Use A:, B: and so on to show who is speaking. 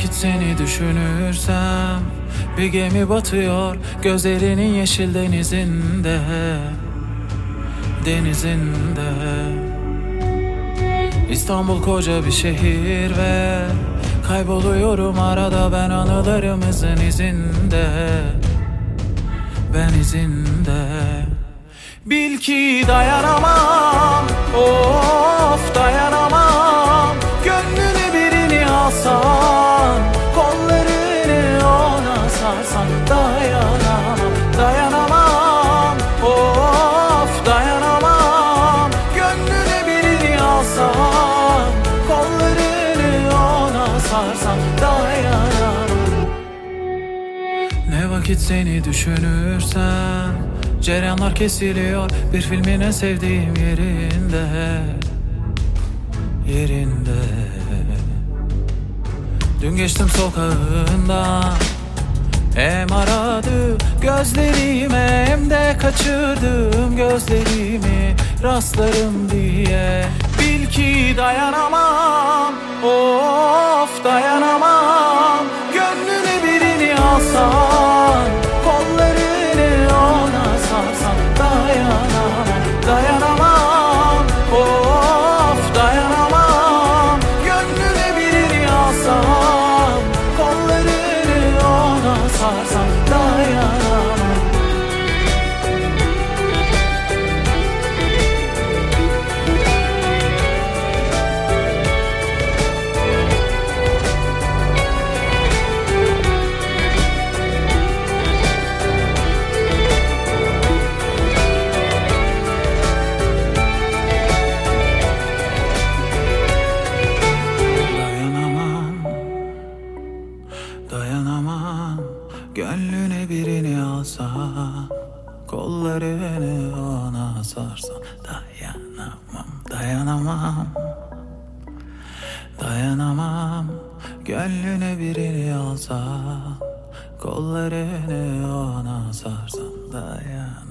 A: vakit seni düşünürsem bir gemi batıyor gözlerinin yeşil denizinde, denizinde. İstanbul koca bir şehir ve kayboluyorum arada ben anılarımızın izinde, ben izinde. Bil ki dayanamam, of dayanamam. Gönlünü birini alsan, kollarını ona sarsan, dayanamam, dayanamam, of dayanamam. Gönlünü birini alsan, kollarını ona sarsan, dayanamam. Ne vakit seni düşünürsem cereyanlar kesiliyor bir filmin en sevdiğim yerinde, yerinde. Dün geçtim sokağından, hem aradı gözlerime hem de kaçırdım gözlerimi rastlarım diye. Bil ki dayanamam, of dayanamam. Gönlünü birini alsan, kollarını ona sarsan, dayanamam, dayanamam, of dayanamam. Gönlüne birini alsam, kollarını ona sarsan, dayanamam. Dayanamam, gönlüne birini alsan, kollarını ona sarsan, dayanamam, dayanamam, dayanamam. Gönlüne birini alsan, kollarını ona sarsan, dayanamam.